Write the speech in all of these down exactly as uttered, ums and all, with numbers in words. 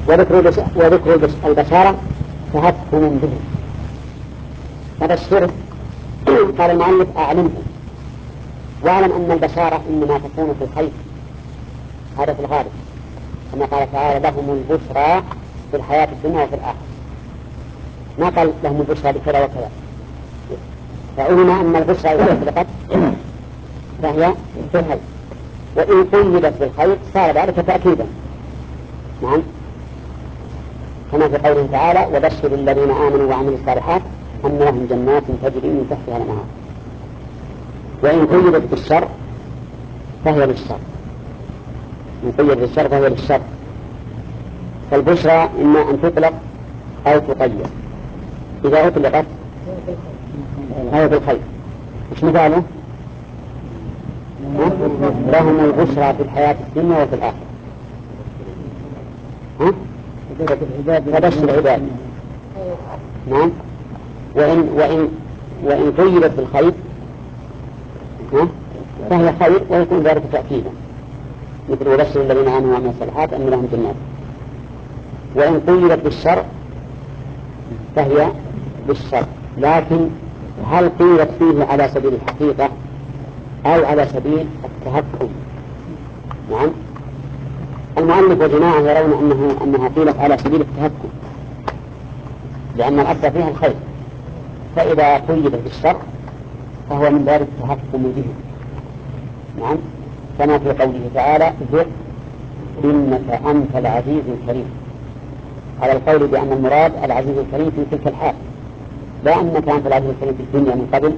وذكر وذكر البشارة تهكم به. فبشره قال المؤلف أعلمه، واعلم أن البشارة إنما تكون في الخير، هذا في الغالب، كما قال تعالى لهم البشرى في الحياة الدنيا وفي الآخرة، ما قال لهم البشرى بكذا وكذا. فعلم أن البشرى إذا أطلقت فهي في الخير، وإن قيدت بالخير صار ذلك تأكيدا. نعم، كما في قوله تعالى وبشر الذين آمنوا وعملوا الصالحات أن لهم جنات تجري من تحتها الأنهار. وإن قيدت بالشر فهي للشر، إن قيدت بالشر فهي للشر. فالبشرى إما أن تطلق أو تقيد. إذا أطلقت هي بالخير، مش مثاله لهم البشرى في الحياة الدنيا وفي الآخرة. ها؟ فبشر العباد. نعم. وإن وإن وإن قيدت بالخير فهي خير ويكون ذلك تأكيدا، مثل وبشر الذين آمنوا وعملوا الصالحات أن لهم جنات. وإن قيدت بالشر فهي بالشر، لكن هل قيدت فيه على سبيل الحقيقة أو على سبيل التهكم؟ نعم، المؤلف وجماعة يرون أنه أنها قيلت على سبيل التهكم، لأن الأصل فيها الخير، فإذا قيدت بالشر فهو من باب التهكم به. نعم، كما في قوله تعالى ذق إنك أنت العزيز الكريم، على القول بأن المراد العزيز الكريم في تلك الحال، لا أنك أنت العزيز الكريم في الدنيا من قبل.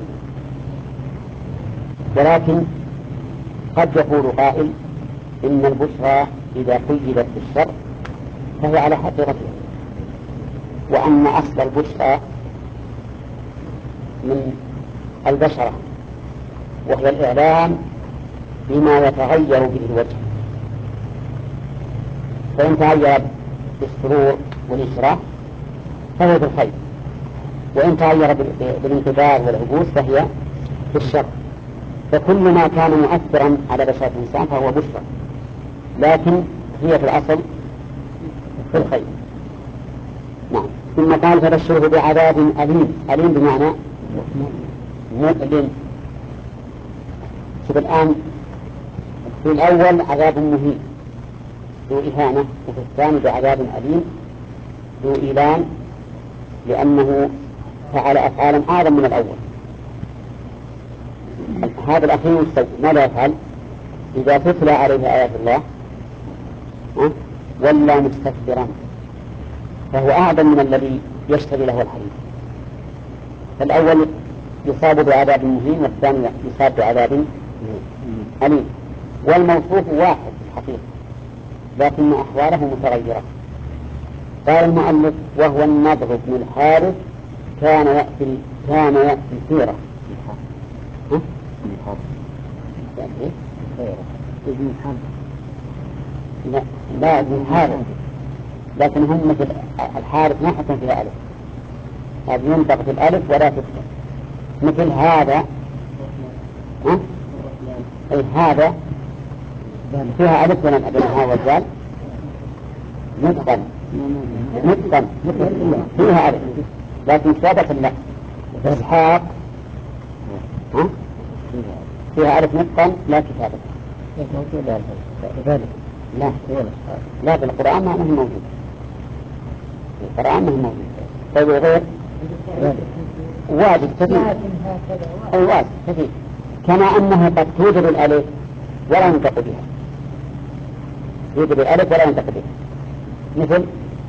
ولكن قد يقول قائل إن البشرى إذا قيدت بالشر فهي على حقيقتها، وأن أصل البشرى من البشرة، وهي الإعلام بما يتغير به الوجه، فإن تغير بالسرور والإشراق فهي بالخير، وإن تغير بالانقباض والعبوس فهي بالشر. فكل ما كان مؤثرا على بشرة الإنسان فهو بشرى، لكن هي في الأصل في الخير. نعم. ثم قال فبشره بعذاب أليم. أليم بمعنى مؤلم. شوف الآن في الأول عذاب مهين ذو إهانة، وفي الثاني بعذاب أليم ذو إيلام، لأنه فعل أفعالا أعظم من الأول. هذا الأخير ماذا يفعل؟ إذا تتلى عليه آيات الله ولا مستكبرا، فهو أعظم من الذي يشتري له الحديث. فالأول يصاب بعذاب مهين، والثاني يصاب بعذاب أليم، والموصوف واحد في الحقيقة لكن أحواله متغيرة. قال المؤلف وهو النضر بن الحارث كان يأتي كان يأتي سيرة لا لا ابن الحارث، لكن هم مثل الحارث ما حكم فيها ألف، هذا ينطق في الألف ولا تكتب، مثل هذا ها؟ أي هذا فيها ألف بين الأبناء والزال متقن متقن فيها ألف، لكن سابق لا. إسحاق ها؟ فيها ألف متقن لا كتابة. لا لا بالقرآن ما هو موجود، القرآن ما هو موجود. طيب غير واجب كثير، أي واجب كثير، كما أنه قد توجد الألف ولا ينطق بها، توجد الألف ولا ينطق بها، مثل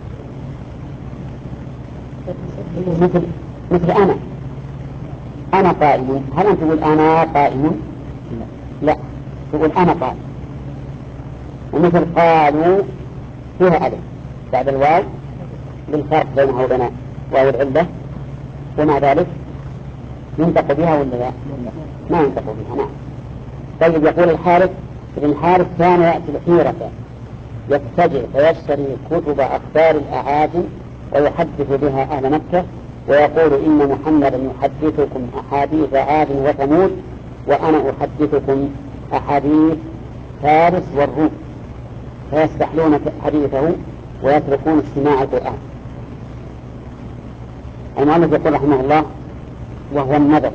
مثل مثل أنا أنا قائم. هل أنت تقول أنا قائم؟ لا، تقول أنا قائم. ومثل قالوا فيها ألف بعد الواو للفرق بينها وبين واو العلة، ومع ذلك ينطق بها ولا لا؟ ما ينطق بها. نعم. طيب يقول الحارث ابن الحارث كان يأتي الحيرة يتجه فيشتري كتب أخبار الأعاجم ويحدث بها أهل مكة، ويقول إن محمدا يحدثكم أحاديث عاد وثمود وأنا أحدثكم أحاديث فارس والروم، فيستحلون حديثه ويتركون استماع القرآن. المؤلف يقول رحمه الله وهو النظر،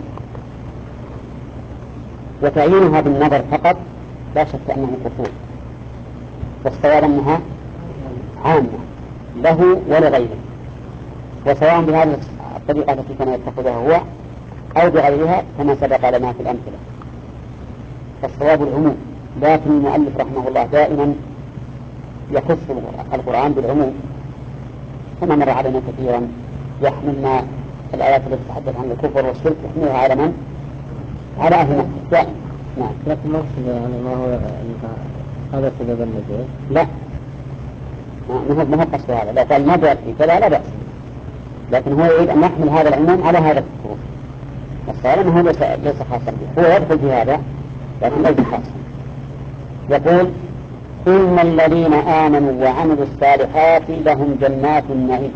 وتعيينها بالنظر فقط لا شك أنه قصور، والصواب أنها عامة له ولغيره، وسواء بهذه الطريقة التي كان يتخذها هو أو بغيرها كما سبق لنا في الأمثلة، فالصواب العموم. لكن المؤلف رحمه الله دائما يخص القرآن بالعموم، كما مر علينا كثيرا، يحملنا الآيات التي تتحدث عن الكفر والشرك يحملها على من؟ على أهل مكة دائما. نعم. لكن ما يعني ما هو هذا سبب النزول؟ لا، ما هو قصد هذا. لا قال نبأ في كذا لا بأس، لكن هو يريد أن يحمل هذا العموم على هذا الكفر. الصواب أنه ليس ليس خاصا به، هو يدخل في هذا لكن ليس خاصا. يقول إن الذين آمنوا وعملوا الصالحات لهم جنات النعيم.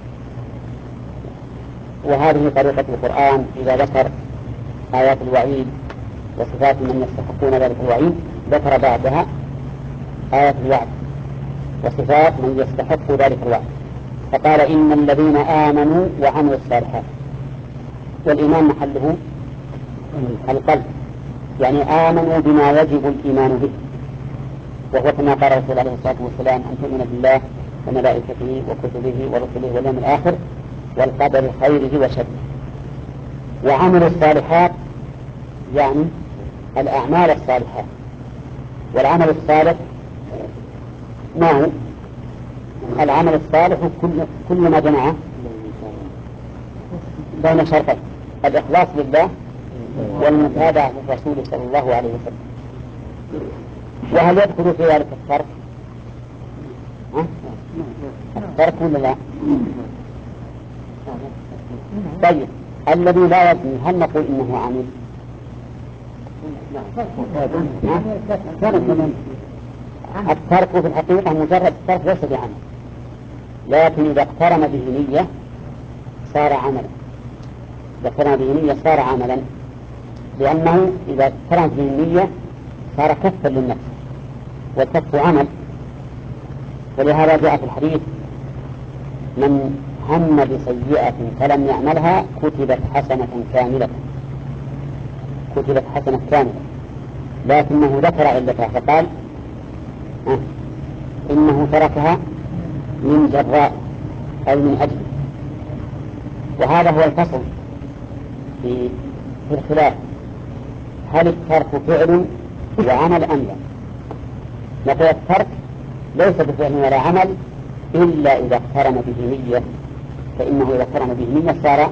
وهذه طريقة القرآن إذا ذكر آيات الوعيد وصفات من يستحقون ذلك الوعيد ذكر بعدها آيات الوعد وصفات من يستحق ذلك الوعد، فقال إن الذين آمنوا وعملوا الصالحات. والإيمان محله القلب، يعني آمنوا بما يجب الإيمان به، وهو كما قال رسول عليه الصلاة والسلام أن تؤمن بالله وملائكته وكتبه ورسله واليوم الآخر والقدر خيره وشره. وعملوا الصالحات يعني الأعمال الصالحات، والعمل الصالح ما هو؟ العمل الصالح كل, كل ما جمع بين شرطين: الإخلاص لله والمتابعة للرسول صلى الله عليه وسلم. وهل يدخل في ذلك الترك؟ الترك ولا لا؟ طيب الذي لا يزني هل نقول إنه عمل؟ الترك في الحقيقة مجرد الترك ليس بعمل، لكن إذا اقترن به نية صار عملا. إذا اقترن به نية صار عملا، لأنه إذا اقترنت به النية صار كفا للنفس، والكف عمل. ولهذا جاء في الحديث من هم بسيئة فلم يعملها كتبت حسنة كاملة، كتبت حسنة كاملة، لكنه ذكر علتها فقال أه إنه تركها من جراء أو من أجل. وهذا هو الفصل في في الخلاف: هل الترك فعل وعمل أم لا؟ نقول الترك ليس بفعل ولا عمل إلا إذا اقترن به نية، فإنه إذا اقترن به نية صار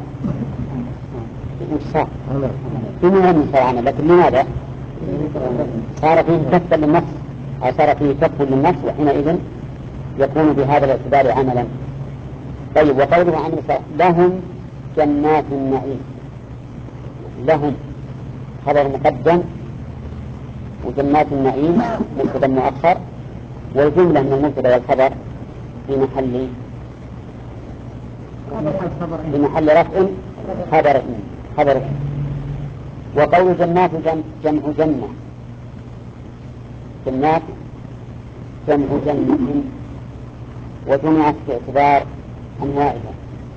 صار إنه لم يصير عمل. لكن لماذا؟ صار فيه كف للنفس أو صار فيه كف للنفس، وحينئذ يكون بهذا الاعتبار عملا. طيب وقوله عن لهم جنات النعيم، لهم خبر مقدم وجنات النعيم مبتدا مؤخر، والجملة من المبتدا والخبر في محل في محل رفع خبر خبر. وقول جنات جمع جنة، جنات جمع جنة، وجمعت باعتبار أنواعها،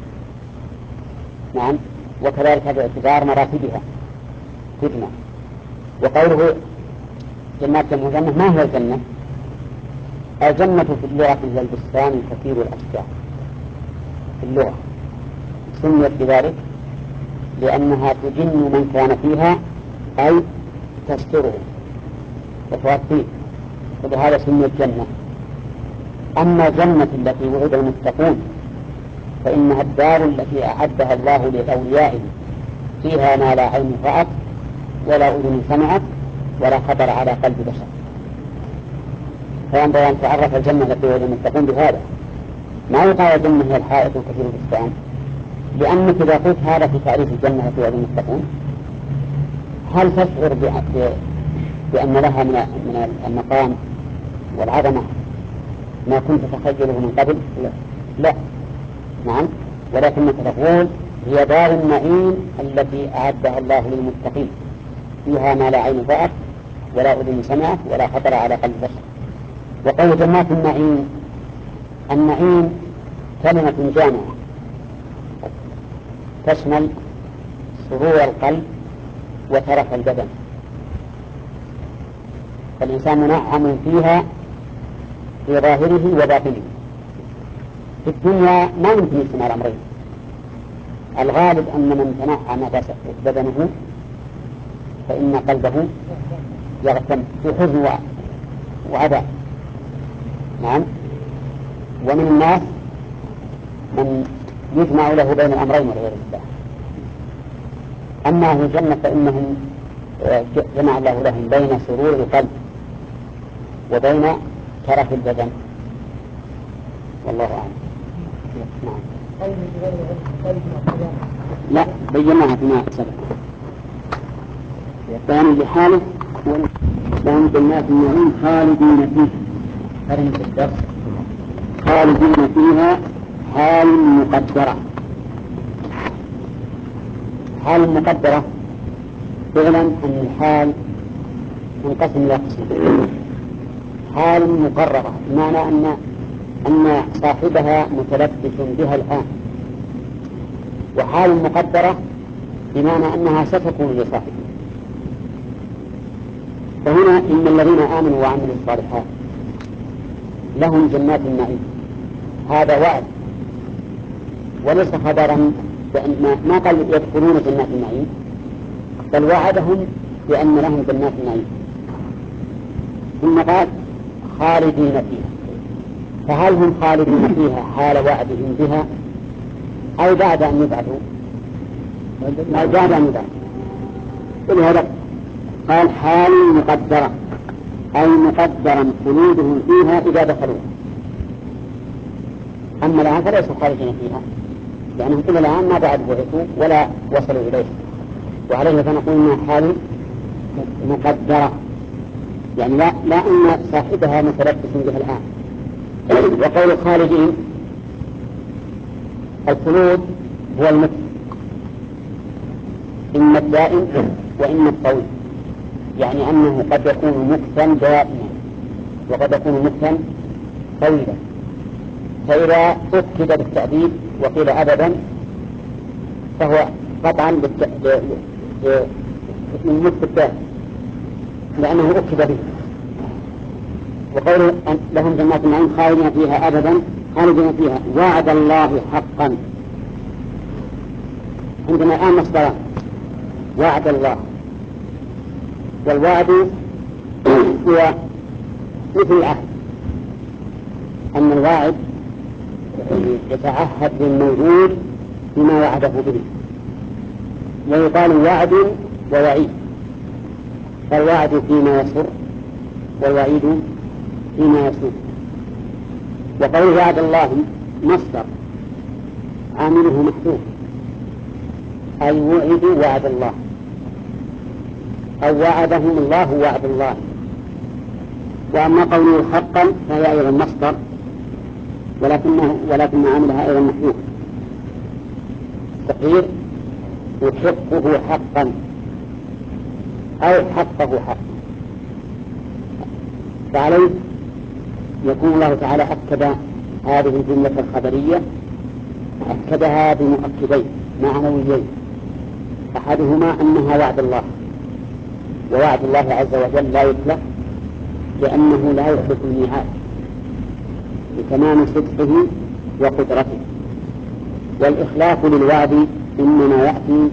نعم، وكذلك باعتبار مراتبها تجمع. وقوله جنات جمع جنة، ما هي الجنة؟ الجنة في اللغة هي البستان كثير الأشجار في اللغة، سميت بذلك لأنها تجن من كان فيها أي تستره وتغطيه، ولهذا سميت جنة. أما جنة التي وعد المتقون فإنها الدار التي أعدها الله لأوليائه، فيها ما لا عين رأت ولا أذن سمعت ولا خطر على قلب بشر. فينبغي أن تعرف الجنة التي وعد المتقون بهذا، ما يقال الجنة هي الحائط وكثير البستان، لأنك إذا قلت هذا في تعريف الجنة التي وعد المتقون هل تشعر بأن لها من المقام والعظمة ما كنت تخيله من قبل؟ لا, لا. نعم، ولكنك تقول هي دار النعيم التي أعدها الله للمتقين، فيها ما لا عين رأت ولا أذن سمعت ولا خطر على قلب بشر. وقول جنات النعيم النعيم كلمة جامعة تشمل سرور القلب وترف البدن، فالإنسان منعم فيها في ظاهره وباطنه. في الدنيا ما يمكن يجتمع الأمرين، الغالب أن من تنعم بدنه فإن قلبه يغتم في حزن وعذاب. نعم. ومن الناس من يجمع له بين الأمرين والعياذ بالله. أما أهل الجنة فإنهم جمع الله لهم بين سرور القلب وبين ترف البدن، والله أعلم. نعم. لا بيناها فيما سبق، بيان لحاله لهم جنات النعيم خالدين فيها، هذه في الدرس خالدين فيها حال مقدرة. حال مقدرة فعلا أن الحال منقسم إلى قسمين: حال مقررة بمعنى أن أن صاحبها متلبس بها الآن، وحال مقدرة بمعنى أنها ستكون لصاحبها. فهنا إن الذين آمنوا وعملوا الصالحات لهم جنات النعيم، هذا وعد وليس خبرا، بأن ما قال يدخلون جنات النعيم، بل وعدهم بأن لهم جنات النعيم، ثم قال خالدين فيها. فهل هم خالدين فيها حال وعدهم بها أو بعد أن يبعثوا؟ أو بعد أن يبعثوا. ولهذا قال حال مقدرة، أي مقدرا خلودهم فيها إذا دخلوها. أما الآن فليسوا خالدين فيها لأنهم إلى الآن ما بعد بعثوا ولا وصلوا إليه، وعليه فنقول إنها حال مقدرة، يعني لا, لا أن صاحبها متلبس بها الآن. وقول الخالدين الخلود هو المكث، إما الدائم وإما الطويل، يعني أنه قد يكون مكثا دائما وقد يكون مكثا طويلا. فإذا أكد بالتأبيد وقيل أبدا فهو قطعا بالمكث الدائم لأنه أكد به. وقوله لهم جنات النعيم خالدين فيها أبدا، خالدين فيها وعد الله حقا. عندنا الآن مصدران: وعد الله، والوعد هو مثل العهد، أن الواعد يتعهد بالموعود بما وعده به، ويقال وعد ووعيد، فالوعد فيما يسر والوعيد فيما يسوء. وقول وعد الله مصدر عامله محذوف، أي وعدوا وعد الله أو وعدهم الله وعد الله. وأما قوله حقا فهي أيضا مصدر ولكنه ولكن عاملها أيضا محذوف، تقدير يحقه حقا أو حقه حقا. فعليه يكون الله تعالى أكد هذه الجملة الخبرية، أكدها بمؤكدين معنويين: أحدهما أنها وعد الله، ووعد الله عز وجل لا يخلف لأنه لا يخلف الميعاد لتمام صدقه وقدرته. والإخلاف للوعد إنما يأتي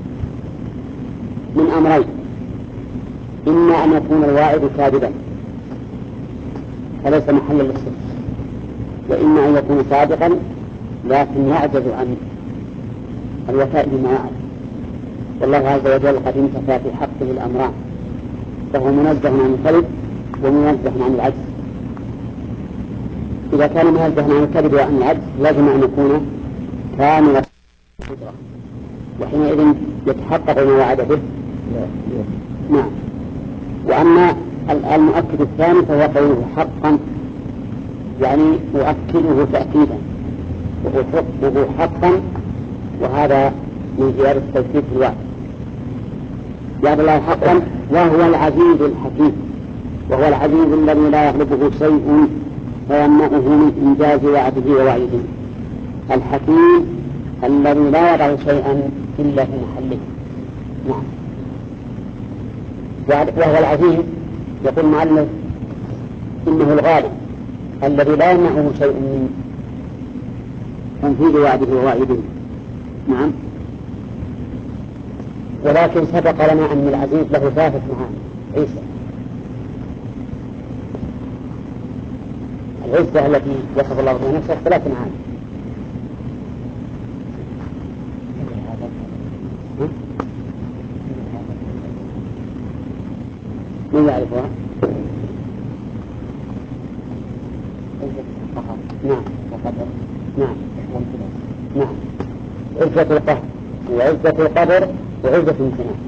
من أمرين: إما أن يكون الواعد كاذبا فليس محلا للصدق، وإما أن يكون صادقا لكن يعجز عن الوفاء بما وعد. والله عز وجل قد انتفى في حقه الأمران، فهو منزه عن الكذب ومنزه عن العجز. إذا كان منزه عن الكذب وعن العجز لازم أن يكون كامل القدرة، وحينئذ يتحقق ما وعد به. نعم. وأما المؤكد الثاني فهو قوله حقا، يعني أؤكده تأكيدا وأحقه حقا، وهذا من زيادة التوكيد في الوعد. وعد الله حقا وهو العزيز الحكيم، وهو العزيز الذي لا يغلبه شيء ويمنعه من إنجاز وعده ووعيده. الحكيم الذي لا يضع شيئا إلا في محله. نعم. وهو العزيز يقول المؤلف إنه الغالب الذي لا يمنعه شيء من تنفيذ وعده ووعيده. نعم. ولكن سبق لنا أن العزيز له ثلاثة معاني. عيسى العزة التي وصف الله بها نفسه ثلاث معاني. من يعرفها؟ نعم نعم نعم. عزة القهر وعزة القدر وعزة الامتنان.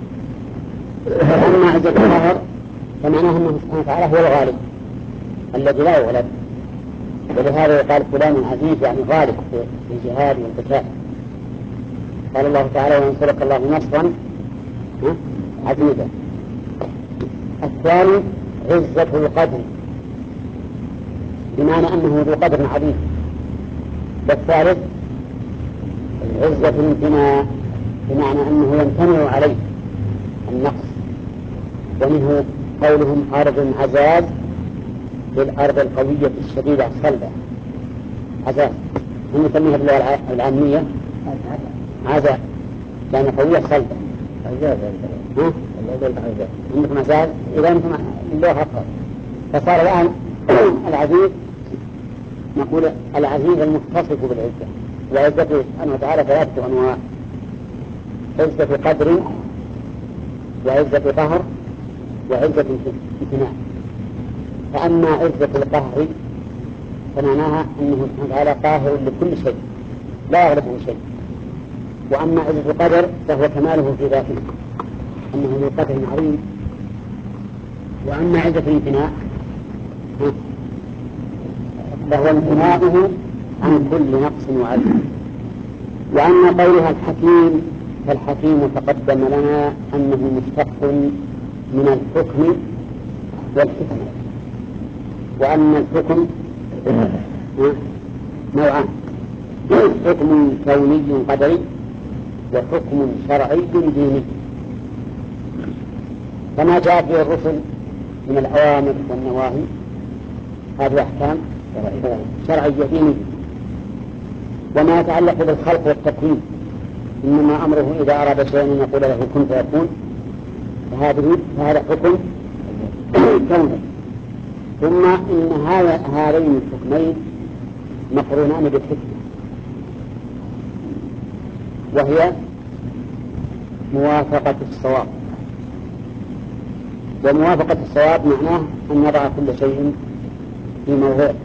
أما عزة القهر فمعناها أنه سبحانه وتعالى هو الغالب الذي لا يغلب، ولهذا يقال فلان عزيز يعني غالب في الجهاد والقتال. قال الله تعالى وينصرك الله نصرا عزيزا. الثاني عزة القدر بمعنى أنه ذو قدر عظيم. والثالث عزة الامتناع بمعنى أنه يمتنع عليه النقص. ومنه قولهم أرض عزاز للأرض القوية الشديدة الصلبة. عزاز هم يسميها باللغة العامية عزاز لأنها قوية صلبة. عزاز عندكم عزاز إذا أنتم اللغة أفضل. فصار الآن العزيز نقول العزيز المتصف بالعزة. وعزته سبحانه وتعالى ثلاثة أنواع: عزة قدر وعزة قهر وعزة امتناع. فأما عزة القهر فمعناها أنه سبحانه وتعالى قاهر لكل شيء لا يغلبه شيء. وأما عزة القدر فهو كماله في ذاته أنه ذو قدر عظيم. وأما عزة الامتناع فهو امتناعه عن كل نقص وعجز. وأما قولها الحكيم فالحكيم تقدم لنا أنه مشتق من الحكم والحكمة. وأن الحكم نوعان: حكم كوني قدري وحكم شرعي ديني. كما جاء في الرسل من الأوامر والنواهي هذه أحكام شرعية دينية. وما يتعلق بالخلق والتكوين إنما أمره إذا أراد شيئا أن يقول له كن فيكون، فهذه هذا حكم كوني. ثم إن هذين الحكمين مقرونان بالحكمة، وهي موافقة الصواب. وموافقة الصواب معناه أن نضع كل شيء في موضعه.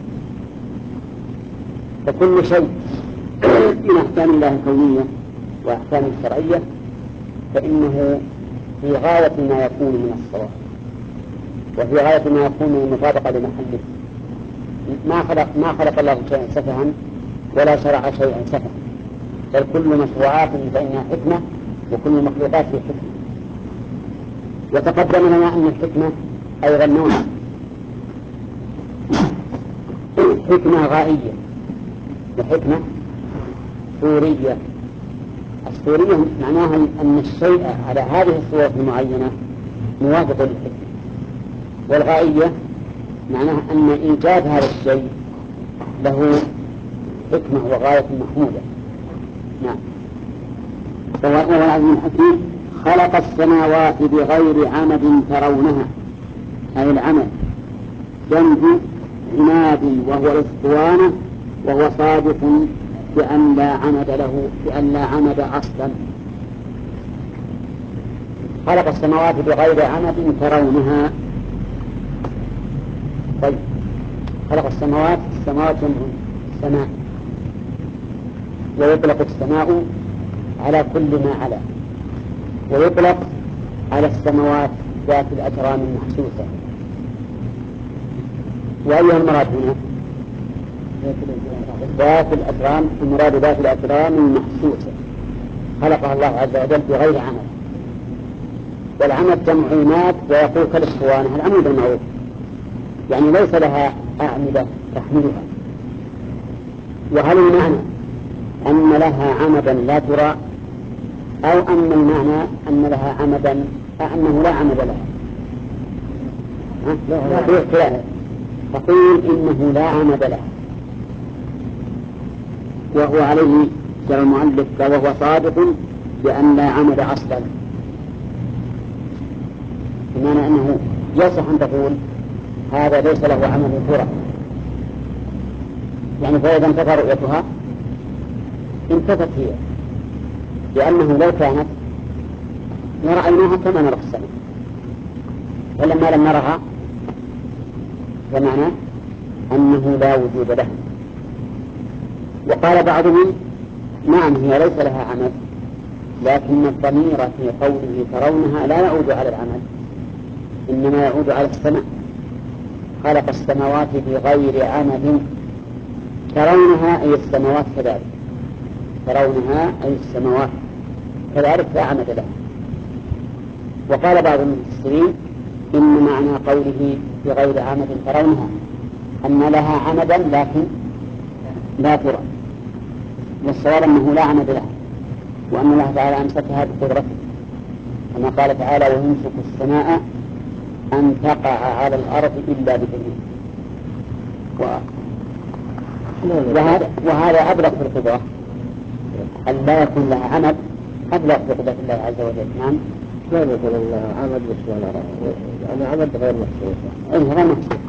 فكل شيء من أحكام الله الكونية وأحكام الشرعية فإنه في غاية ما يكون من الصواب، وفي غاية ما يكون من المطابقة لمحله. ما خلق, ما خلق الله شيئا سفها ولا شرع شيئا سفها، بل كل مشروعات فإنها حكمة وكل المخلوقات في حكمة. وتقدم لنا أن الحكمة أيضا نوع: حكمة غائية وحكمة صورية. الصورية معناها أن الشيء على هذه الصورة المعينة موافق للحكمة، والغائية معناها أن إيجاد هذا الشيء له حكمة وغاية محمودة. نعم. وهو العزيز الحكيم خلق السماوات بغير عمد ترونها، أي العمد جنب عناد وهو الاسطوانة، وهو صادق بأن لا عمد له بأن لا عمد أصلا. خلق السماوات بغير عمد ترونها. طيب، خلق السماوات السماوات جمع السماء، ويطلق السماء على كل ما على، ويطلق على السماوات ذات الأجرام المحسوسة. وأيها المراد هنا؟ ذات الأجرام. المراد ذات الأجرام المحسوسة خلقها الله عز وجل بغير عمد. والعمد جمع عماد، ويقول كالاسطوانة العمود المعروف، يعني ليس لها أعمدة تحملها. وهل المعنى أن لها عمدا لا ترى، أو أن المعنى أن لها عمدا أنه لا عمد لها؟ لا، تقول إنه لا عمد لها، وهو عليه جرى المؤلف وهو صادق بأن لا عمد أصلا، بمعنى أنه يصح أن تقول هذا ليس له عمد ترى، يعني فإذا انتفى رؤيتها انتفت هي، لأنه لو كانت لرأيناها كما نرى السماء، ولما لم نرها فمعنى أنه لا وجود له. وقال بعضهم نعم هي ليس لها عمد، لكن الضمير في قوله ترونها لا يعود على العمد، إنما يعود على السماء. خلق السماوات بغير عمد ترونها أي السماوات كذلك، ترونها أي السماوات كذلك لا عمد لها. وقال بعض المفسرين إن معنى قوله بغير عمد ترونها أن لها عمدا لكن لا ترى، والصواب أنه لا عمد لها، وأن الله تعالى أمسكها بقدرته، كما قال تعالى ويمسك السماء أن تقع على الأرض إلا بإذنه. وهذا, وهذا أبلغ في القدرة، أن لا يكون لها عمد أبلغ في قدرة الله عز وجل. نعم لا يكون لها عمد بس ولا رأي، يعني عمد غير محسوس. أي غير محسوس.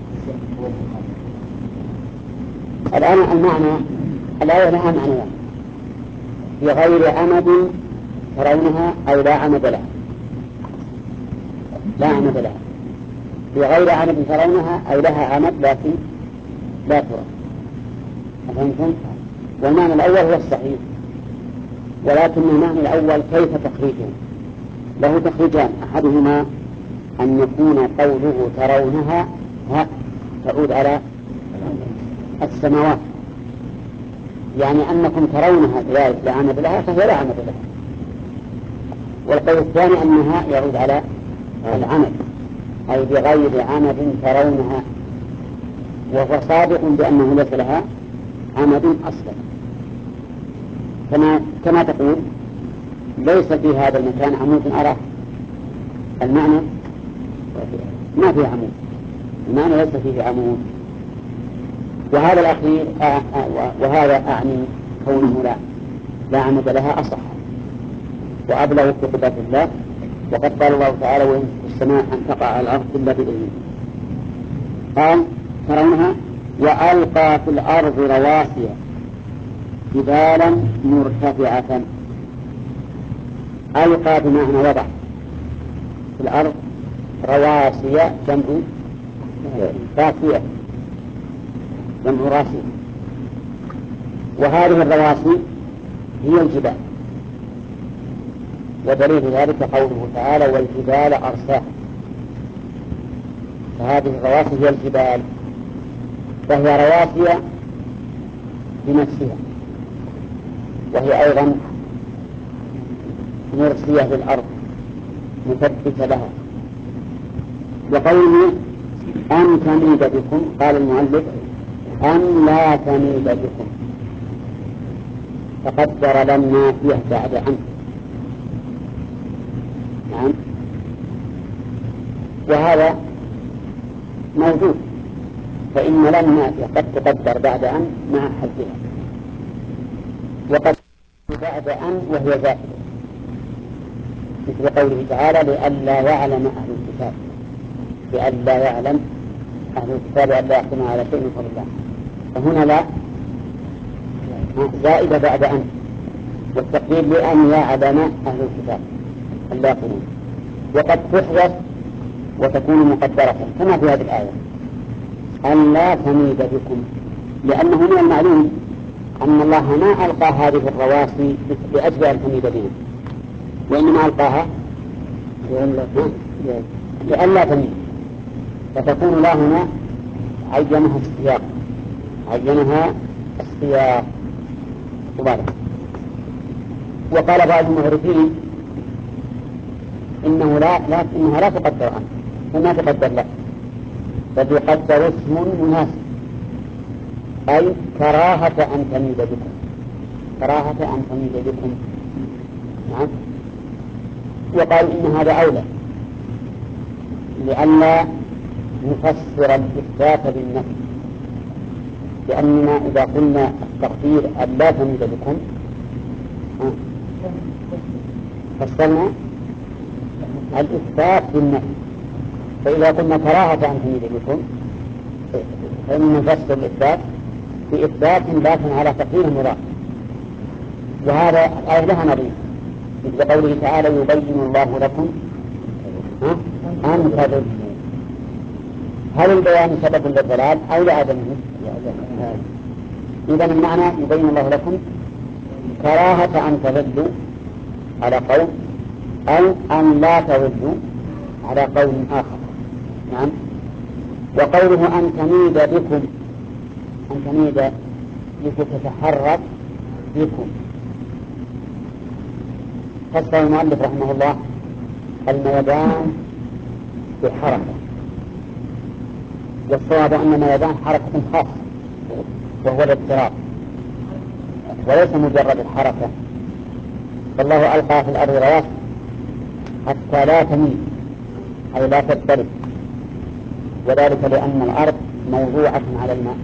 الآن المعنى الآية لها معنيان، بغير عمد ترونها أو لا عمد لها، لا عمد لها، بغير عمد ترونها أو لها عمد لكن لا ترى. أفهمتم؟ والمعنى الأول هو الصحيح، ولكن المعنى الأول كيف تخريجه؟ له تخريجان، أحدهما أن يكون قوله ترونها ها تعود على السماوات، يعني أنكم ترونها كذلك لا عمد لها فهي لا عمد لها. والقول الثاني أنها يعود على العمد، أي بغير عمد ترونها، وهو صادق بأنه ليس لها عمد أصلا، كما كما تقول ليس في هذا المكان عمود أراه، المعنى ما فيه عمود، المعنى ليس فيه عمود. وهذا الأخير وهذا أعني كونه لا لا عمد لها أصح وأبلغ في قدرة الله. وقد قال الله تعالى ويمسك السماء أن تقع على الأرض إلا بإذنه. قال ترونها وألقى في الأرض رواسي جبالا مرتفعة. ألقى بمعنى وضع في الأرض رواسي، جمع راسية، جمع راسي، وهذه الرواسي هي الجبال، ودليل ذلك قوله تعالى والجبال أرساها، فهذه الرواسي هي الجبال، فهي رواسي بنفسها، وهي أيضا مرسية للأرض مثبتة لها. وقوله أن تميد بكم، قال المؤلف أن لا تميد بكم، فقدر لما فيه بعد أن. نعم، وهذا موجود، فإن لما قد تقدر بعد أن مع حذفها، وقد بعد أن وهي زائدة، مثل قوله تعالى لئلا يعلم أهل الكتاب، لئلا يعلم أهل الكتاب ألا يحكموا على شيء من فضل الله، فهنا لا زائدة بعد أن، والتقدير لأن يعلم أهل الكتاب ألا يحكموا، وقد تحذف وتكون مقدرة كما في هذه الآية أن لا تميد بكم، لأنه من المعلوم أن الله ما ألقى هذه الرواسي لأجل أن تميد بهم، وإنما ألقاها لألا تميد، فتكون لا هنا عينها السياق، عينها السياق مبارك. وقال بعض المعرفين إنه لا, لا إنها لا تقدر عنه وما تقدر له، بل يقدر اسم مناسب أي كراهة أن تميل بكم، كراهة أن تميل بكم. نعم. وقال إن هذا أولى لئلا نفسر الإثبات بالنفي، لأننا إذا قلنا التقدير أن لا تميل بكم فسرنا الإثبات بالنفي، فإذا قلنا كراهة أن تميل بكم فإن نفسر الإثبات بإثبات لكن على تقدير مضاف، وهذا الآية لها نظير مثل قوله تعالى يبين الله لكم أن تضلوا. هل البيان سبب للضلال أو لعدمه؟ إذن المعنى يبين الله لكم كراهة أن تضلوا على قول، أو أن لا تضلوا على قول آخر. نعم. وقوله أن تميد بكم، أن تميد بكم تتحرك بكم، فسر المؤلف رحمه الله الميدان بحركة، والصواب أن الميدان حركة خاصة وهو الاضطراب وليس مجرد الحركة، فالله ألقى في الأرض رواسي حتى لا تميل أي لا تضطرب، وذلك لأن الأرض موضوعة على الماء،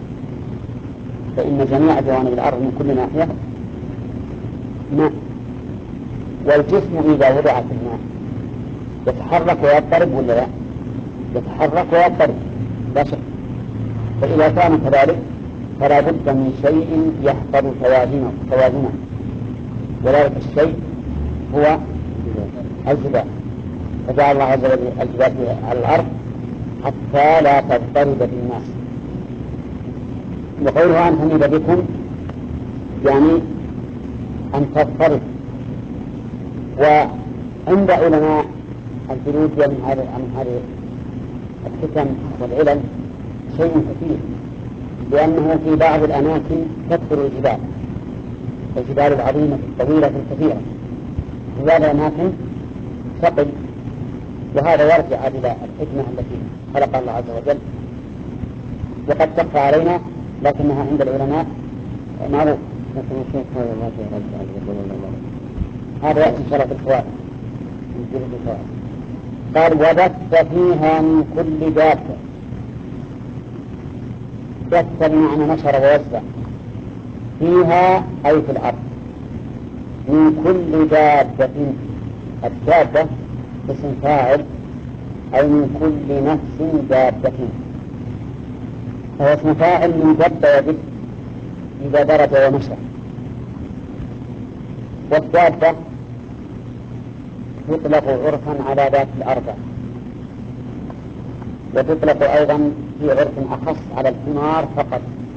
فإن جميع جوانب الأرض من كل ناحية ماء، والجسم إذا وضع في الماء يتحرك ويضطرب ولا لا؟ يتحرك ويضطرب لا شك. فإذا كان كذلك فلا بد من شيء يحفظ توازنه، وذلك الشيء هو الجبال، فجعل الله عز وجل الجبال على الأرض حتى لا تضطرب بالناس. وقولها أن تميد بكم يعني أن تضطرب. وعند علماء الجيولوجيا من هذه الحكم والعلل شيء كثير، لأنه في بعض الأماكن تكثر الجبال، الجبال العظيمة الطويلة الكثيرة، في بعض الأماكن ثقل، وهذا يرجع إلى الحكمة التي خلق الله عز وجل، وقد تخفى علينا لكنها عند العلماء معروف. هذا يأتي إن شاء الله في الفوائد. قال وبث فيها من كل دابة، بث بمعنى نشر ووسع، فيها أي في الأرض، من كل دابة، الدابة اسم فاعل أي من كل نفس دابة، هو اسم فاعل من دب يدب إذا درج ونشر. والدابة تطلق عرفا على ذات الأربع، وتطلق أيضا في عرف أخص على الحمار فقط.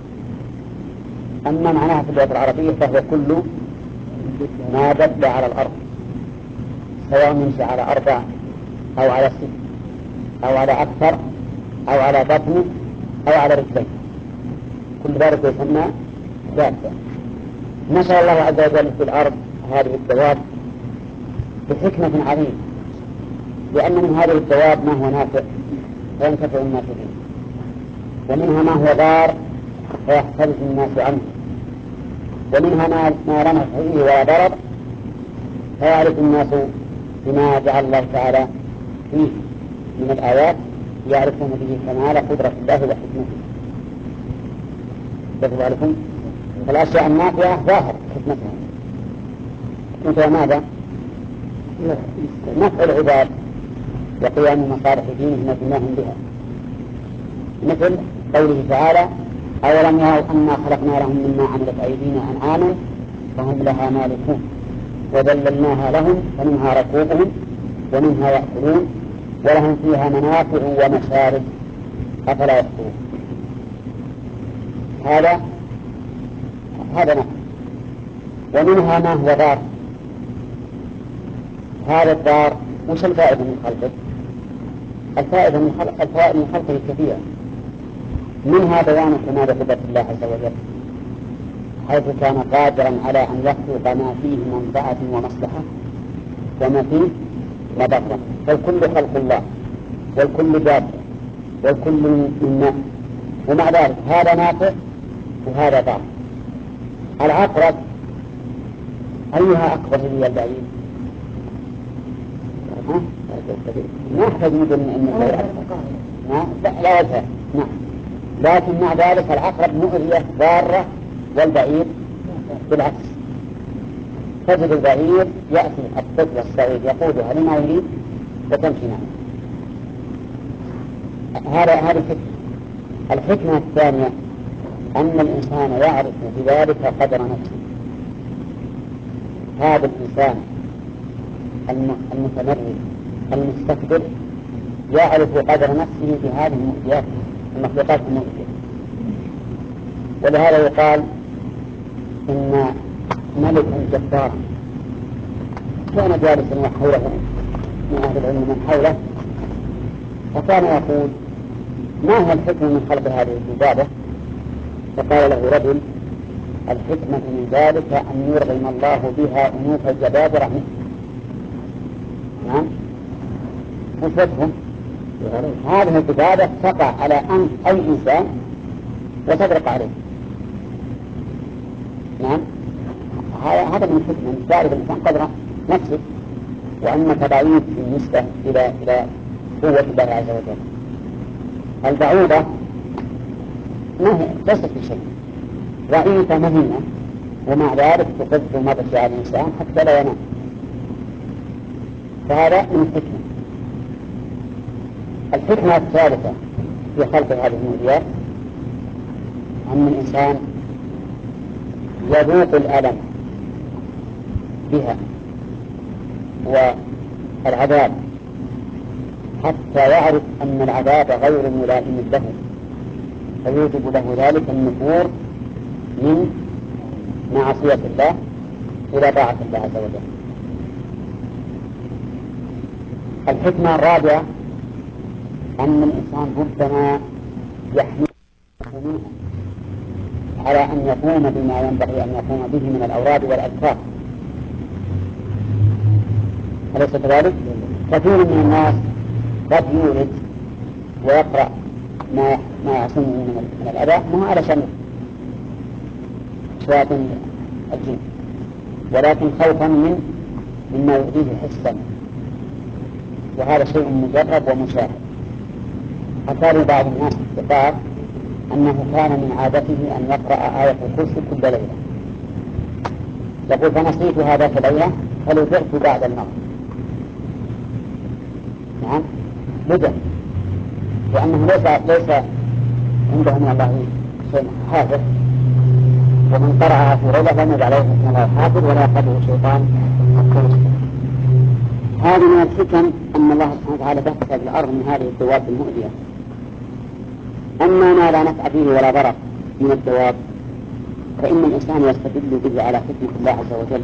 أما معناها في اللغة العربية فهو كل ما دب على الأرض، سواء يمشي على أربع أو على ست أو على أكثر أو على بطن أو على رجلين، كل ذلك يسمى دابة. نشر الله عز وجل في الأرض هذه الدواب بحكمة عظيمة، لأن من هذه الدواب ما هو نافع فينتفع الناس به، ومنها ما هو ضار فيختلف الناس عنه، ومنها ما لا نفع فيه ولا ضرر فيعرف الناس بما جعل الله تعالى فيه من الآيات، يعرفون به كمال قدرة الله وحكمته. فذلكم الأشياء النافعة ظاهر حكمتها، مثل ماذا؟ نفع العباد وقيام مصالح دينهم ودنياهم بها، مثل قوله تعالى أولم يروا أنا خلقنا لهم مما عملت أيدينا أنعاما فهم لها مالكون وذللناها لهم فمنها ركوبهم ومنها يأكلون ولهم فيها منافع ومشارب أفلا يشكرون. هذا هذا نفع. ومنها ما هو ضار، هذا الضار وش الفائدة من خلقه؟ الفائدة من خلق الفائدة من خلقه كثيرة، منها بيان كمال قدرة الله عز وجل، حيث كان قادرا على أن يخلق ما فيه منفعة ومصلحة وما فيه مضرة، فالكل خلق الله والكل دابة والكل من ماء، ومع ذلك هذا نافع وهذا ضعف. العقرب أيها أكبر هي البعيد؟ ما تجد أن لا لا وجه. نعم، لكن مع ذلك العقرب مؤذية ضارة والبعيد بالعكس. تجد البعير يأتي الطفل الصغير يقودها لما يريد وتمشي معه. هذا هذه الحكمة. الحكمة الثانية أن الإنسان يعرف بذلك قدر نفسه. هذا الإنسان المتمرد المستكبر يعرف قدر نفسه بهذه المؤذيات المخلوقات المؤذية. ولهذا يقال إن ملكا جبارا كان جالسا وحوله من أهل العلم من حوله، فكان يقول ما هي الحكمة من خلق هذه الذبابة؟ فقال له رجل الحكمة من ذلك أن يرغم الله بها أنوف الجبابرة منه. نعم، وشبهه هذه الذبابة تقع على أنف أي إنسان وتدرق عليه. نعم، هذا من الحكمة أن تعرف الإنسان قدر نفسه وأنك بعيد بالنسبة إلى إلى قوة الله عز وجل. البعوضة ما هي ليست بشيء، ضعيفة مهمة، ومع ذلك تقض مضجع على الإنسان حتى لا ينام. فهذا من الحكمة. الحكمة الثالثة في خلق هذه المؤذيات أن الإنسان يذوق الألم بها والعذاب حتى يعرف أن العذاب غير ملائم له، فيوجب له ذلك النفور من معصية الله إلى طاعة الله عز وجل. الحكمة الرابعة أن الإنسان ربما يحمل على أن يقوم بما ينبغي أن يقوم به من الأوراد والأذكار، أليس كذلك؟ كثير من الناس قد يولد ويقرأ ما ما يعصمه من الأذى مو على شأن شياطين الجن، ولكن خوفا من مما يؤذيه حسا، وهذا شيء مجرب ومشاهد. حتى بعض الناس الثقات أنه كان من عادته أن يقرأ آية الكرسي كل ليلة، يقول فنسيت هذا في ليلة فلجأت بعد المغرب. نعم، لجأ، لأنه ليس ليس عنده من الله شيء حافظ، ومن قرأها في ليلة لم يجعل من الله حافظ ولا يقبله شيطان. هذه من الحكم أن الله سبحانه وتعالى بث بالأرض من هذه الدواب المؤذية. أما ما لا نفع فيه ولا ضرر من الدواب فإن الإنسان يستدل به على حكمة الله عز وجل،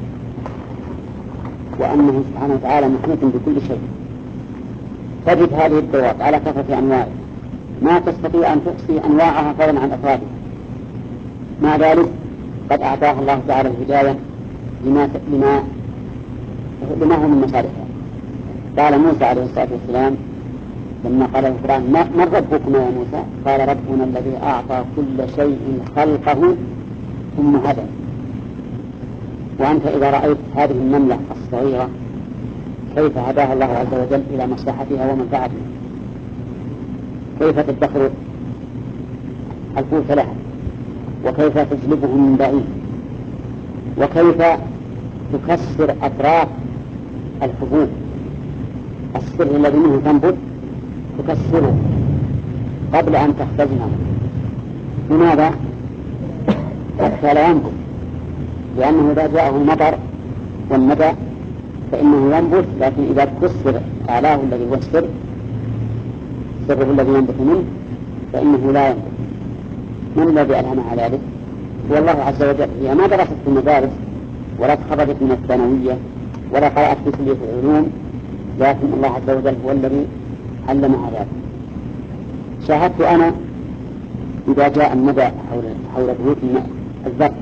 وأنه سبحانه وتعالى محيط بكل شيء. تجد هذه الدواب على كثرة أنواع ما تستطيع أن تحصي أنواعها فضلا عن أفرادها، مع ذلك قد أعطاها الله تعالى الهداية لما لما لما هو من مصالحها. قال موسى عليه الصلاة والسلام لما قال القرآن من ربكم يا موسى؟ قال ربنا الذي أعطى كل شيء خلقه ثم هدى. وأنت إذا رأيت هذه النملة الصغيرة كيف هداها الله عز وجل إلى مصلحتها ومنفعتها، كيف تدخر القوت لها، وكيف تجلبه من بعيد، وكيف تكسر أطراف الحبوب السر الذي منه تنبت تكسره قبل أن تختزنه. لماذا؟ حتى لا ينبت، لأنه إذا جاءه المطر والندى فإنه ينبت، لكن إذا تكسر أعلاه الذي هو السر سره الذي ينبت منه فإنه لا ينبت. من الذي ألهم على ذلك؟ هو الله عز وجل. هي ما درست في المدارس ولا تخرجت من الثانوية ولا قرأت في كلية العلوم، لكن الله عز وجل هو الذي علمها ذلك. شاهدت أنا إذا جاء الندى حول حول بيوت الزرع،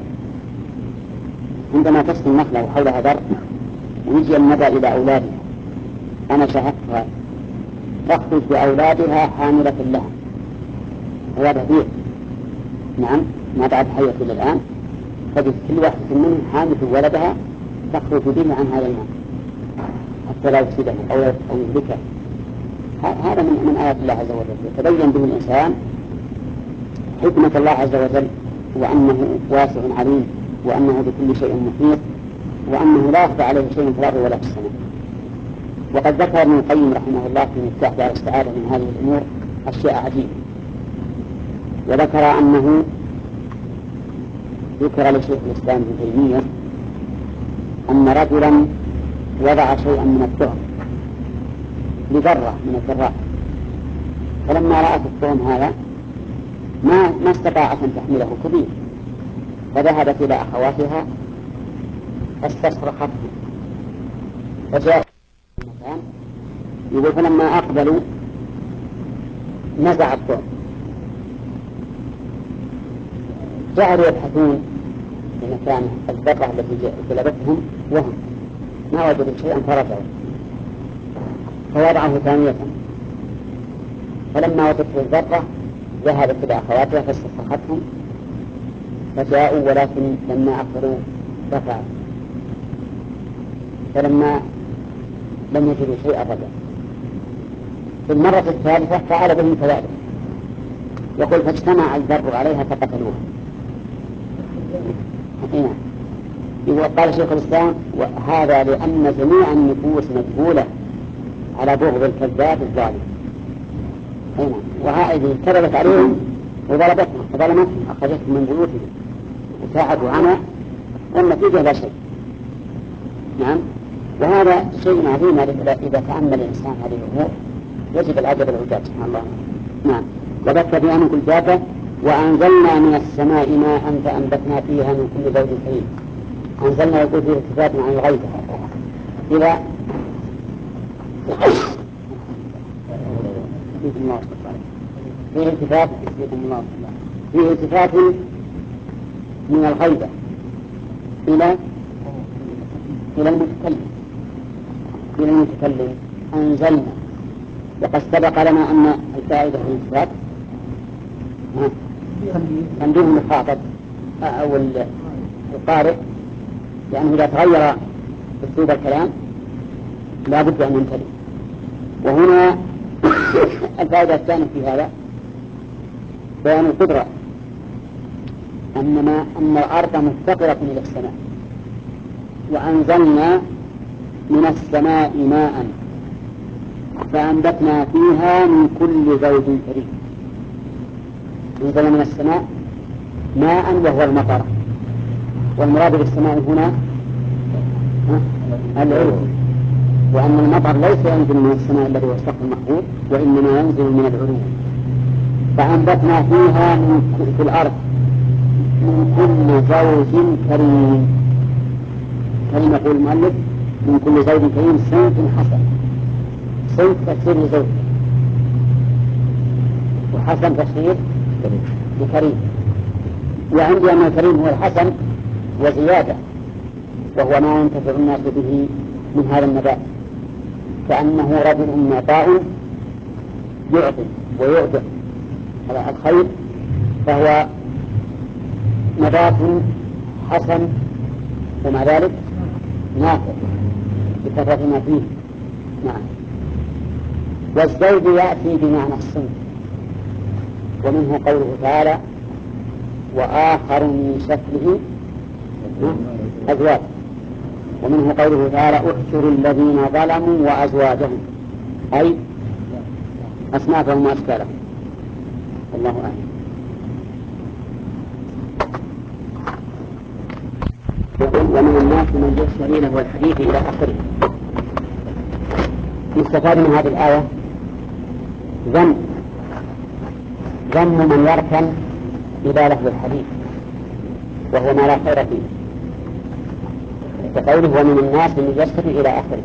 عندما تسقي النخلة وحولها ذرع ويجي الندى إلى أولادها، أنا شاهدتها تخرج بأولادها حاملة لها، هو بذيء. نعم، ما بعد حية إلى الآن، تجد كل واحدة منهم حامل ولدها تخرج به عن هذا الماء حتى لا يفسده أو أو يهلكه. هذا من من آيات الله عز وجل، يتبين به الإنسان حكمة الله عز وجل، وأنه واسع عليم، وأنه بكل شيء محيط، وأنه لا يخفى عليه شيء في الأرض ولا في السماء. وقد ذكر ابن القيم رحمه الله في مفتاح دار السعادة من هذه الأمور أشياء عجيبة، وذكر أنه ذكر لشيخ الإسلام ابن تيمية أن رجلا وضع شيئا من الطعم لذرة من الذرات، فلما رأت الطعم هذا ما ما استطاعت أن تحمله كبير، فذهبت إلى أخواتها فاستصرخته، فجاء المكان يقول فلما أقبلوا نزع الطعم، جعلوا يبحثون في مكان الذرة التي جلبتهم وهم ما وجدوا شيئا فرجعوا، فوضعه ثانية، فلما وجدت الذرة ذهبت إلى أخواتها فاستصرختهم فجاءوا، ولكن لما أقبلوا رفعوا، فلما لم يجدوا شيئا رجعوا. في المرة الثالثة فعل بهم كذلك، يقول فاجتمع الذر عليها فقتلوها. قال شيخ الإسلام وهذا لأن جميع النفوس مجبولة على بغض الكذاب الظالم، وهذه كذبت عليهم وضربتهم وظلمتهم أخرجتهم من بيوتهم وساعدوا عنها والنتيجة لا شيء. نعم، وهذا شيء عظيم إذا تأمل الإنسان هذه الأمور يجب العجب العجاب سبحان الله. نعم، وبث فيها من كل دابة وأنزلنا من السماء ماء فأنبتنا فيها من كل زوج كريم. أنزلنا يقول فيه التفات عن الغيب إلى فيه التفات فيه التفات من الغيبة إلى إلى المتكلم إلى المتكلم أنزلنا. وقد سبق لنا أن الفائدة في الالتفات تنبيه المخاطب أو القارئ، لأنه إذا تغير أسلوب الكلام لا بد أن ينتبه. وهنا الفائدة الثانية في هذا بيان القدرة، أنما أن الأرض مفتقرة إلى السماء، وأنزلنا من السماء ماء فأنبتنا فيها من كل زوج كريم. أنزل من السماء ماء وهو المطر، والمراد بالسماء هنا العلو، وأن المطر ليس ينزل من السماء الذي هو السقف المحفوظ، وإنما ينزل من العلو. فأنبتنا فيها من في الأرض من كل زوج كريم. كريم يقول المؤلف من كل زوج كريم صنف حسن، صنف تفسير لزوج، وحسن تفسير لكريم. وعندي أن الكريم هو الحسن وزيادة، وهو ما ينتفع الناس به من هذا النبات، كأنه رجل معطاء يعطي ويعطي على الخير، فهو نبات حسن ومع ذلك نافع بكثرة ما فيه. نعم. والزوج يأتي بمعنى الصنف، ومنه قوله تعالى وآخر من شكله أزواج، ومنه قوله تعالى احشروا الذين ظلموا وأزواجهم، أي أصنافهم وأشكالهم. الله أعلم. ومن الناس من يشتري له الحديث إلى آخره. يستفاد من هذه الآية ذم ذم من يركن إلى لهو الحديث وهو ما لا خير فيه، وقوله ومن الناس من يشتري إلى آخره.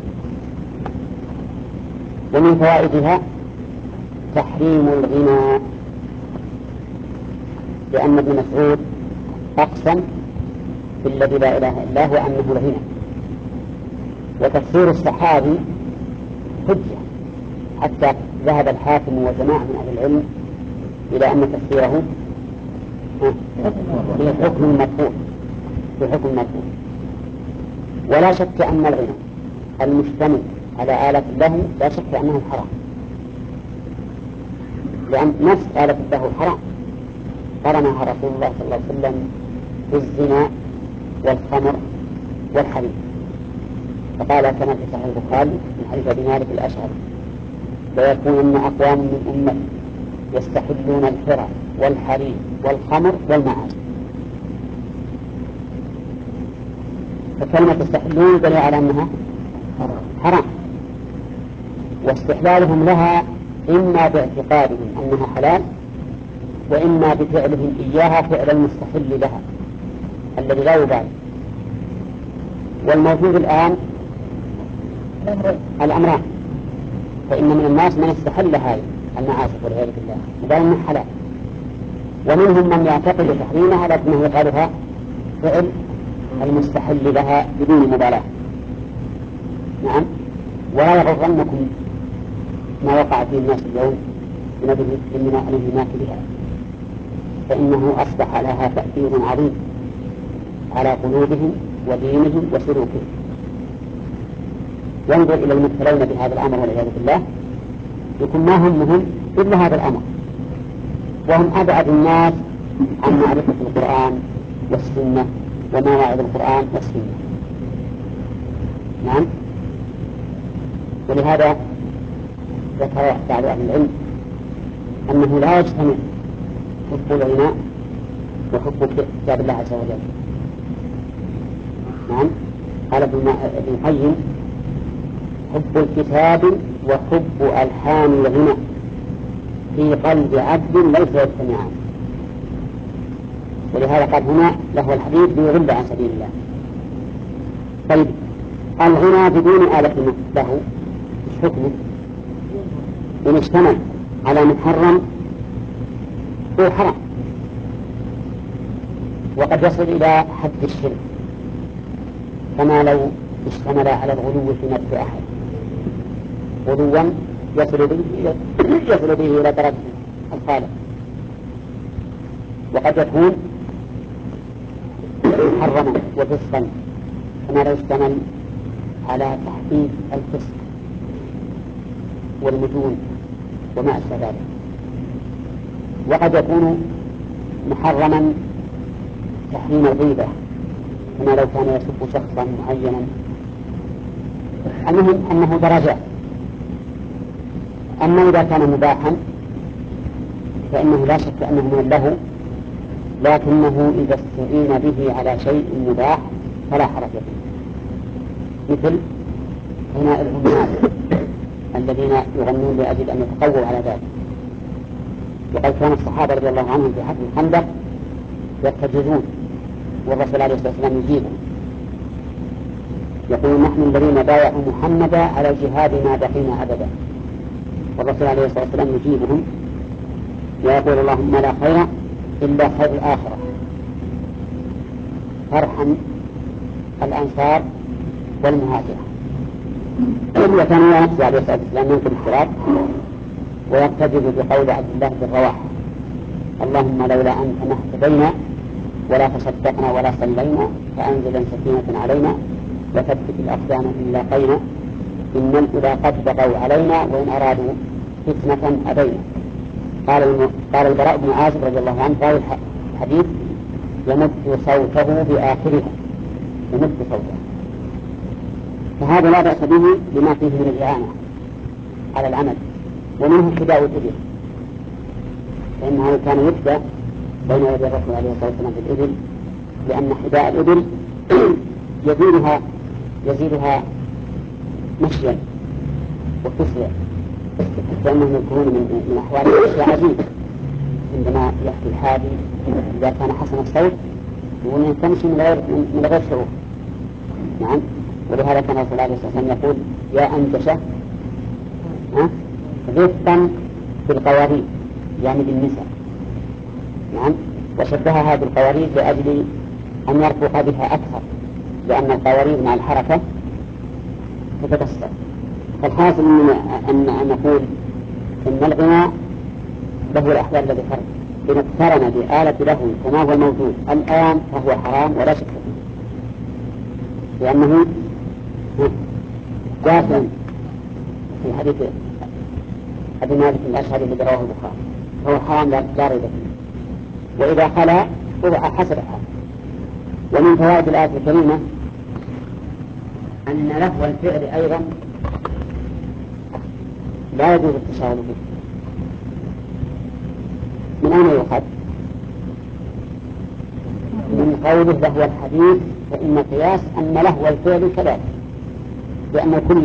ومن فوائدها تحريم الغنى، لأن ابن مسعود أقسم بالذي لا إله إلا هو أنه الغنى، وتفسير الصحابي حجة، حتى ذهب الحاكم وجماعة من أهل العلم إلى أن تفسيره في حكم المرفوع في حكم المرفوع. ولا شك أن الغنى المشتمل على آلة اللهو لا شك أنه حرام، لأن نفس آلة اللهو حرام قرنها رسول الله صلى الله عليه وسلم في الزنا والخمر والحليب، فقال كما في صحيح البخاري من حديث أبي مالك الأشعري: ليكونن أقوام من أمتي يستحلون الحرى والحرير والخمر والمعازف. فكلمة تستحلون دليل على أنها حرام، واستحلالهم لها إما باعتقادهم أنها حلال، وإما بفعلهم إياها فعل المستحل لها الذي لا يبالي. والموجود الآن الأمران، فإن من الناس من استحل هذه المعازف والعياذ بالله وقال إنها حلال، ومنهم من يعتقد تحريمها لكنه يقالها فعل المستحل لها بدون مبالاة. نعم. ولا يغرنكم ما وقع فيه الناس اليوم من الانهماك بها، فإنه أصبح لها تأثير عظيم على قلوبهم ودينهم وسلوكهم. ينظر إلى المبتلين بهذا الأمر والعياذ بالله يكون ما همهم إلا هذا الأمر، وهم أبعد الناس عن معرفة القرآن والسنة ومواعظ القرآن والسنة. نعم. ولهذا ذكر بعض أهل العلم أنه لا يجتمع حب الغناء وحب كتاب الله عز وجل. نعم. قال ابن القيم: حب الكتاب وحب ألحان الغناء في قلب عبد ليس يجتمعان. ولهذا قال هنا: له الحديث ليضل عن سبيل الله. طيب، الغنى بدون آلة له ايش حكمه؟ إن اشتمل على محرم هو حرام، وقد يصل إلى حد الشرك، كما لو اشتمل على الغلو في نفس أحد غلوا يصل به يصل به إلى درجة الخالق، وقد يكون محرما وفسقا، كما لو اشتمل على تحقيق الفسق والمجون وما أشبه ذلك. وقد يكون محرما تحريم الغيبة، كما لو كان يسب شخصا معينا. المهم أنه درجات. أما إذا كان مباحا فإنه لا شك أنه من اللهو، لكنه إذا استعين به على شيء مباح فلا حرج فيه، مثل غناء العمال الذين يغنون لأجل أن يتقووا على ذلك. وقد كان الصحابة رضي الله عنهم في حفل الخندق يرتجزون والرسول عليه الصلاة والسلام يجيبهم، يقول: نحن الذين بايعوا محمدا على الجهاد ما بقينا أبدا. والرسول عليه الصلاة والسلام يجيبهم ويقول: اللهم لا خير إلا خير الآخرة. فرحا الأنصار والمهاجرة. وكان ينفسه عليه الصلاة والسلام ينكر الصراط ويرتجز بقول عبد الله بن رواحة: اللهم لولا أنت ما اهتدينا ولا تصدقنا ولا صلينا فأنزلا سكينة علينا وثبت الأقدام إن لاقينا إن الأولى قد بغوا علينا وإن أرادوا فتنة أبينا. قال قال البراء بن عازب رضي الله عنه قال الحديث: يمد صوته بآخرها، يمد صوته. فهذا لا بأس به لما فيه من الإعانة على العمل، ومنه حداء الإبل، فإنه كان يبدأ بين يدي الرسول عليه الصلاة والسلام بالإبل، لأن حداء الإبل يزيدها يزيدها مشيا وكسرا، فإنهم يكونون من, من أحوال الأشياء عجيبة. عندما يحكي الحادي إذا كان حسن الصوت يقول أنه تمشي من غير من غير شعور. نعم. ولهذا كان الرسول عليه الصلاة والسلام يقول: يا أنجشة رفقا بالقوارير، يعني بالنساء. نعم. وشبهها بالقوارير لأجل أن يرفق بها أكثر، لأن القوارير مع الحركة تتكسر. فالحاصل أن أن نقول إن الغنى له الأحوال التي ذكرت إن اقترن بآلة لهو كما هو الموجود الآن فهو حرام ولا شك فيه، لأنه داخل في حديث أبي مالك الأشهري الذي رواه البخاري، فهو حرام لا ريب فيه. وإذا خلا وضع حسب الحال. ومن فوائد الآية الكريمة أن لهو الفعل أيضا لا يجوز التشاغل به. من أين يؤخذ؟ من قوله لهو الحديث، فإن قياس أن لهو الفعل كذلك، لأن كل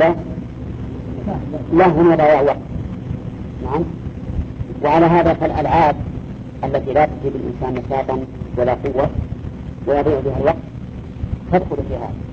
لهو وضياع وقت. نعم. وعلى هذا فالألعاب التي لا تجيب الإنسان نشاطا ولا قوة ويضيع بها الوقت تدخل في هذا.